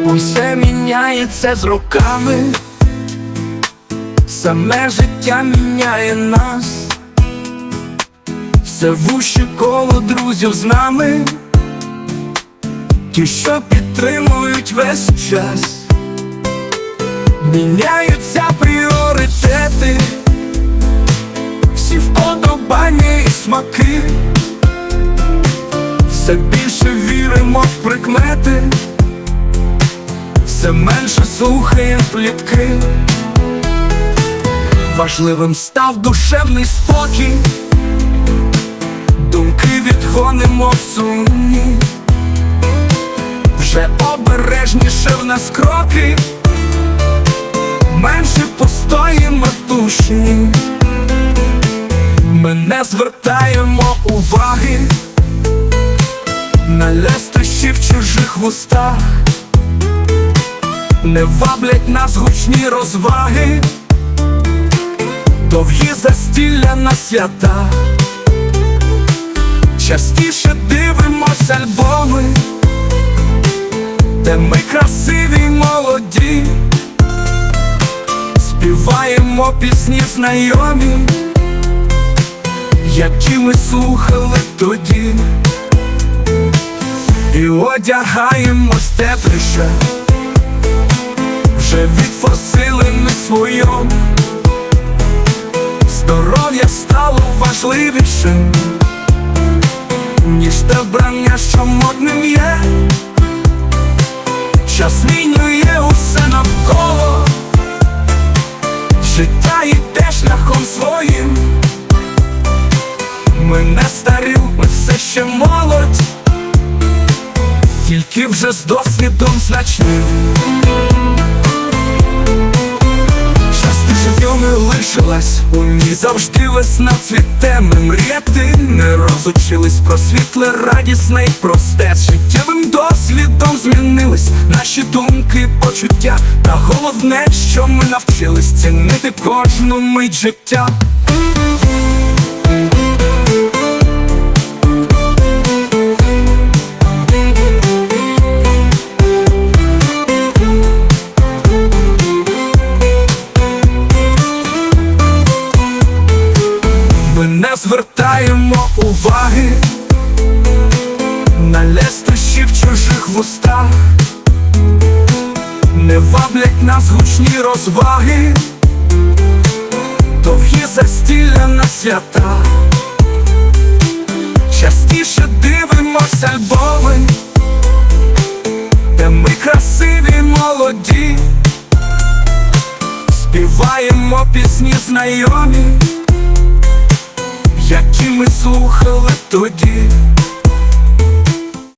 Усе міняється з роками, саме життя міняє нас. Все вуще коло друзів з нами, ті, що підтримують весь час. Міняються пріоритети, всі вподобання і смаки. Все більше віримо в прикмети, все менше слухаємо плітки. Важливим став душевний спокій, думки відгонимо в сумні. Вже обережніше в нас кроки, менше пустої метушні. Ми не звертаємо уваги на лестощі в чужих вустах. Не ваблять нас гучні розваги, довгі застілля на свята. Частіше дивимось альбоми, де ми красиві й молоді. Співаємо пісні знайомі, які ми слухали тоді. І одягаємось тепліше, вже відфорсили ми своєму. Здоров'я стало важливішим, ніж те вбрання, що модним є. Час змінює усе навколо, життя йде шляхом своїм. Ми не старі, ми все ще молодь, тільки вже з досвідом значним. Лишилась у ній завжди весна цвіте. Ми мріяти не розучились, про світле, радісне й просте. Життєвим досвідом змінились наші думки, почуття. Та головне, що ми навчились цінити кожну мить життя. Не звертаємо уваги на лестощі в чужих вустах. Не ваблять нас гучні розваги, довгі застілля на свята. Частіше дивимось альбоми, де ми красиві й молоді. Співаємо пісні знайомі, які ми слухали тоді.